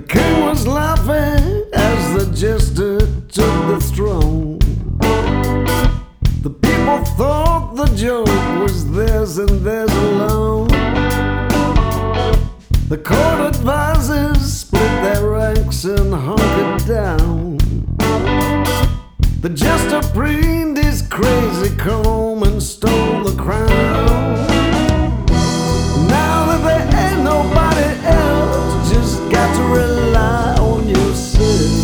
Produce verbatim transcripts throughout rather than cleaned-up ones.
king was laughing as the jester took the throne. The people thought the joke was theirs and theirs alone. The court advisors split their ranks and hunkered down. The jester preened his crazy comb and stole the crown. Now that there ain't nobody else, just got to rely on yourself.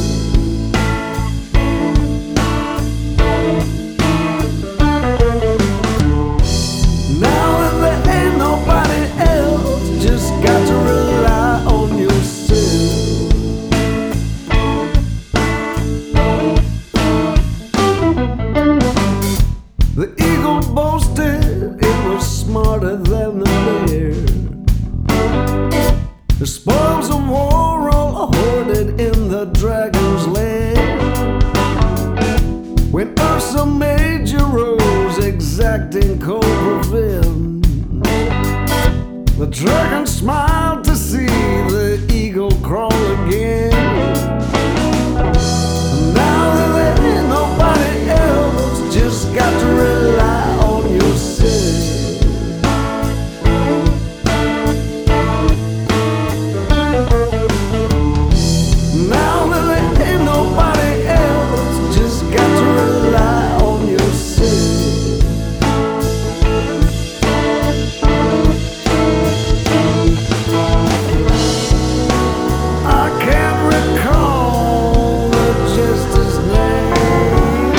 Now that there ain't nobody else, just got to rely on yourself. The eagle boasted it was smarter than the bear. The spoils of war all hoarded in the dragon's lair. When Ursa Major rose exacting cold revenge, the dragon smiled to see the eagle crawl again. Now that there ain't nobody else, just got to rely on yourself. Now that there ain't nobody else, just got to rely on yourself. I can't recall the jester's name.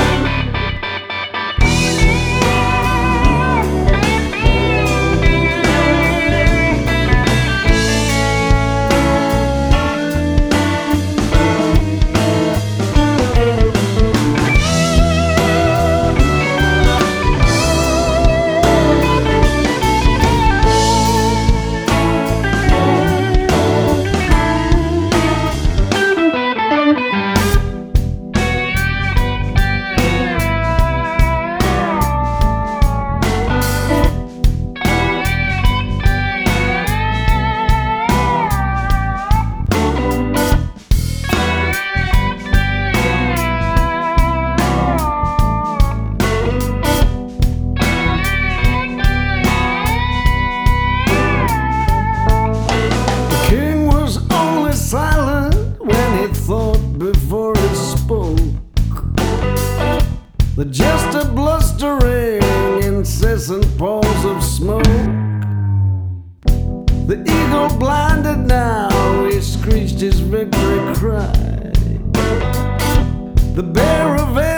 Before it spoke, the jester blustering, incessant pulls of smoke. The eagle blinded now, he screeched his victory cry. The bear of